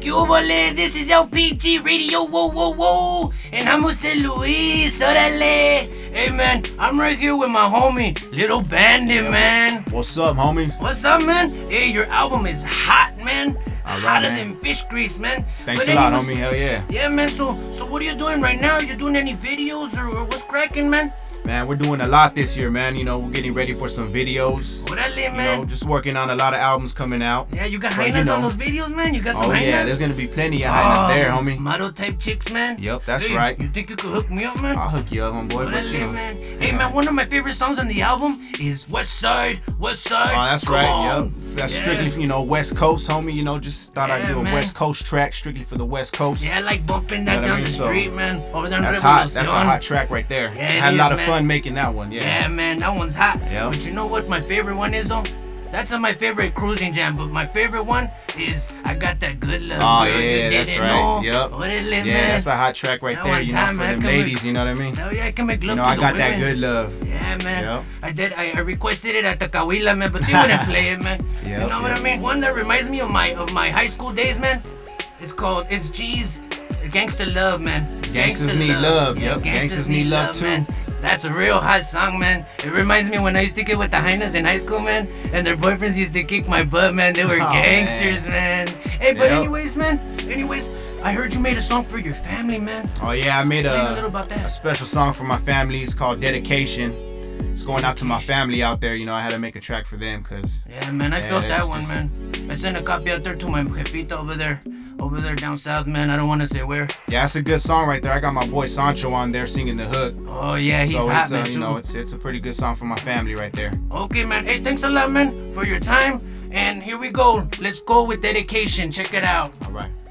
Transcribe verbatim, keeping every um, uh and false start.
¿Qué hubole? This is L P G Radio, whoa, whoa, whoa. And I'm Jose Luis, órale. Hey, man, I'm right here with my homie, Little Bandit, man. What's up, homies? What's up, man? Hey, your album is hot, man. All right, Hotter man. than fish grease, man. Thanks But a lot, anyways- homie. Hell yeah. Yeah, man, so so what are you doing right now? You doing any videos or, or what's cracking, man? Man, we're doing a lot this year, man. You know, we're getting ready for some videos. Órale, You man. know, just working on a lot of albums coming out. Yeah, you got But, you hyenas know. on those videos, man? You got some Oh hyenas? yeah, there's gonna be plenty of hyenas there, Oh, homie. Model type chicks, man. Yep, that's Hey, right. You think you could hook me up, man? I'll hook you up, homeboy. But you Órale, know. man. Hey, man, one of my favorite songs on the album is West Side, West Side. Oh, that's Come right. on. Yep. That's Yeah. strictly, you know, West Coast, homie. You know, just thought I'd Yeah, do a man. West Coast track strictly for the West Coast. Yeah, I like bumping that You know what I down mean? the So, street, man. Over there in That's hot. That's a Revolucion. hot track right there. Yeah, it Had a is, lot of man. fun making that one. Yeah. Yeah, man, that one's hot. Yeah. But you know what my favorite one is, though? That's not my favorite cruising jam, but my favorite one is I Got That Good Love. Oh Girl, you yeah, that's didn't right. know. Yep. Órale, Yeah, man. that's a hot track right That there. one's You know, hot, for man. them Come ladies. on. You know what I mean? Hell yeah, I can make You love know, to I the got women. that good love. Yeah, man. Yep. I did. I, I requested it at the Cahuila, man, but they wouldn't play it, man. You Yep, know what yep. I mean? One that reminds me of my of my high school days, man. It's called It's G's Gangsta Love, man. Gangsters Gangsta Need Love, yep. Gangsters Gangsters Need Love, too. man. That's a real hot song, man. It reminds me when I used to get with the hyenas in high school, man, and their boyfriends used to kick my butt, man. They were Oh, gangsters, man. Hey, but Yep. anyways, man. Anyways, I heard you made a song for your family, man. Oh yeah, I made Explain a a, little about a that. special song for my family. It's called Dedication. It's going out to my family out there. You know, I had to make a track for them because Yeah, man, I Yeah, felt that's that one, just- man. I sent a copy out there to my jefita over there, over there down south, man. I don't want to say where. yeah, that's a good song right there. I got my boy Sancho on there singing the hook. Oh yeah, he's so hot, it's uh, man. you too. know, it's it's a pretty good song for my family right there. Okay, man. Hey, thanks a lot, man, for your time. And here we go. Let's go with Dedication. Check it out. All right.